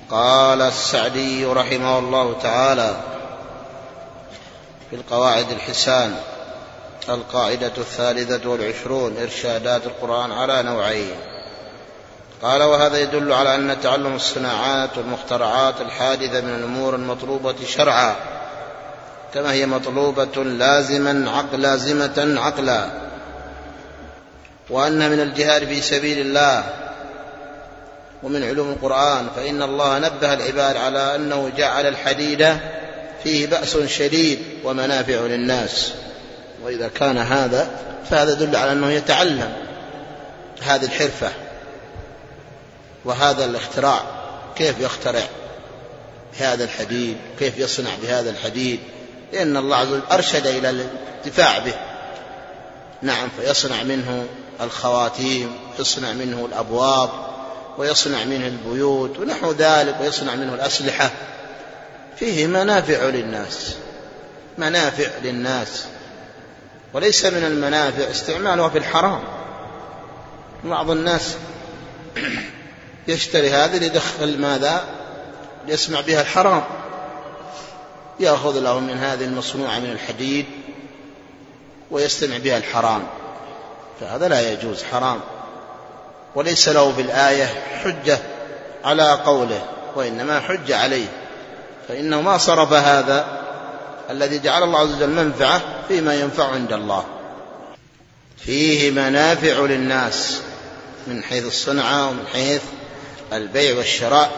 قال السعدي رحمه الله تعالى في القواعد الحسان: القاعدة 23 إرشادات القرآن على نوعين. قال: وهذا يدل على أن تعلم الصناعات والمخترعات الحادثة من الأمور المطلوبة شرعا كما هي مطلوبة لازمة عقلا، وأن من الجهاد في سبيل الله ومن علوم القرآن، فإن الله نبه العباد على أنه جعل الحديد فيه بأس شديد ومنافع للناس. وإذا كان هذا فهذا يدل على أنه يتعلم هذه الحرفة وهذا الاختراع، كيف يخترع هذا الحديد، كيف يصنع بهذا الحديد، لأن الله عز وجل أرشد إلى الانتفاع به. نعم، فيصنع منه الخواتيم، يصنع منه الأبواب، ويصنع منه البيوت ونحو ذلك، ويصنع منه الأسلحة. فيه منافع للناس، وليس من المنافع استعمالها في الحرام. بعض الناس يشتري هذا ليدخل ماذا؟ ليصنع بها الحرام، يأخذ له من هذه المصنوعة من الحديد ويصنع بها الحرام، فهذا لا يجوز، حرام، وليس له في الآية حجة على قوله، وإنما حجة عليه، فإنه ما صرف هذا الذي جعل الله عز وجل منفعة فيما ينفع عند الله. فيه منافع للناس من حيث الصنعة ومن حيث البيع والشراء.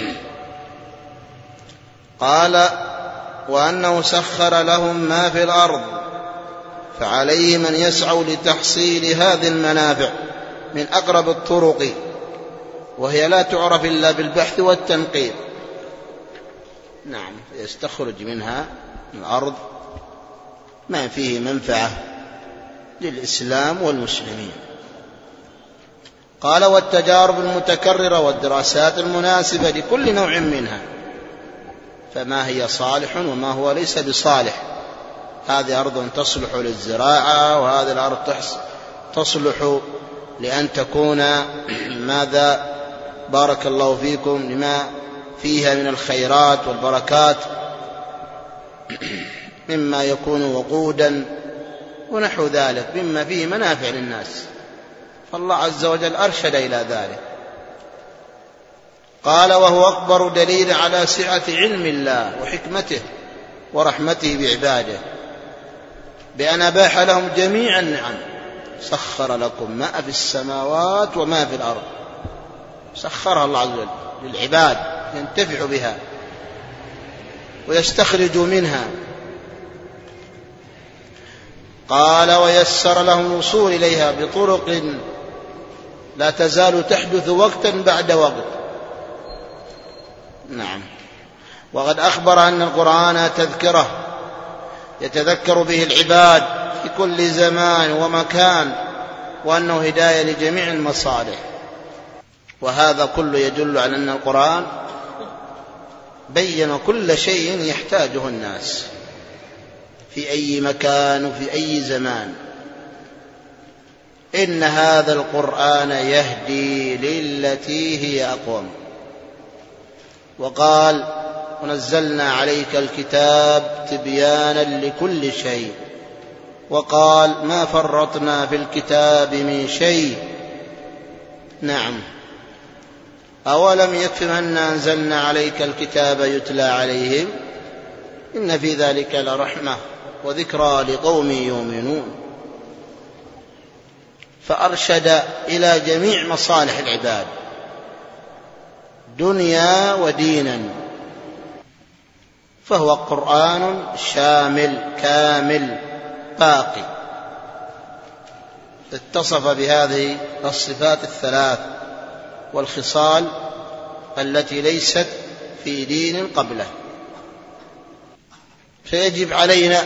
قال: وأنه سخر لهم ما في الأرض، فعليهم أن يسعوا لتحصيل هذه المنافع من أقرب الطرق، وهي لا تعرف إلا بالبحث والتنقيب. نعم، يستخرج منها من الأرض ما فيه منفعة للإسلام والمسلمين. قال: والتجارب المتكررة والدراسات المناسبة لكل نوع منها، فما هي صالح وما هو ليس بصالح. هذه أرض تصلح للزراعة، وهذه الأرض تصلح لأن تكون ماذا؟ بارك الله فيكم، لما فيها من الخيرات والبركات مما يكون وقودا ونحو ذلك، مما فيه منافع للناس، فالله عز وجل أرشد إلى ذلك. قال: وهو أكبر دليل على سعة علم الله وحكمته ورحمته بعباده، بأن أباح لهم جميع النعم. سخر لكم ما في السماوات وما في الأرض، سخرها الله عز وجل للعباد ينتفع بها ويستخرج منها. قال: ويسر لهم الوصول إليها بطرق لا تزال تحدث وقتا بعد وقت. نعم، وقد أخبر أن القرآن تذكرة يتذكر به العباد في كل زمان ومكان، وأنه هداية لجميع المصالح. وهذا كله يدل على أن القرآن بين كل شيء يحتاجه الناس في أي مكان وفي أي زمان. إن هذا القرآن يهدي للتي هي أقوم. وقال: ونزلنا عليك الكتاب تبيانا لكل شيء. وقال: ما فرطنا في الكتاب من شيء. نعم، أولم يكفهم أن أنزلنا عليك الكتاب يتلى عليهم إن في ذلك لرحمة وذكرى لقوم يؤمنون. فأرشد إلى جميع مصالح العباد دنيا ودينا، فهو قرآن شامل كامل باقي، اتصف بهذه الصفات الثلاث والخصال التي ليست في دين قبله. فيجب علينا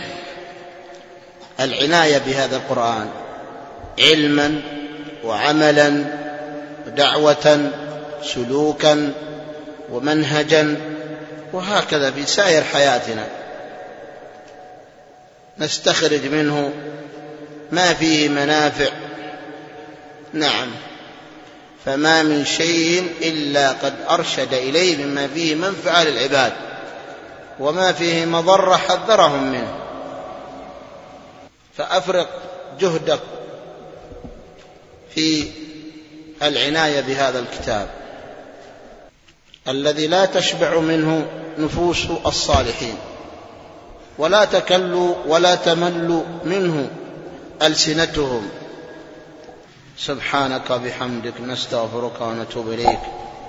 العناية بهذا القرآن علما وعملا ودعوة سلوكا ومنهجا، وهكذا في سائر حياتنا نستخرج منه ما فيه منافع. نعم، فما من شيء إلا قد أرشد إليه مما فيه منفعة للعباد، وما فيه مضرة حذرهم منه. فأفرق جهدك في العناية بهذا الكتاب الذي لا تشبع منه نفوس الصالحين، ولا تكل ولا تمل منه ألسنتهم. سبحانك بحمدك نستغفرك ونتوب إليك.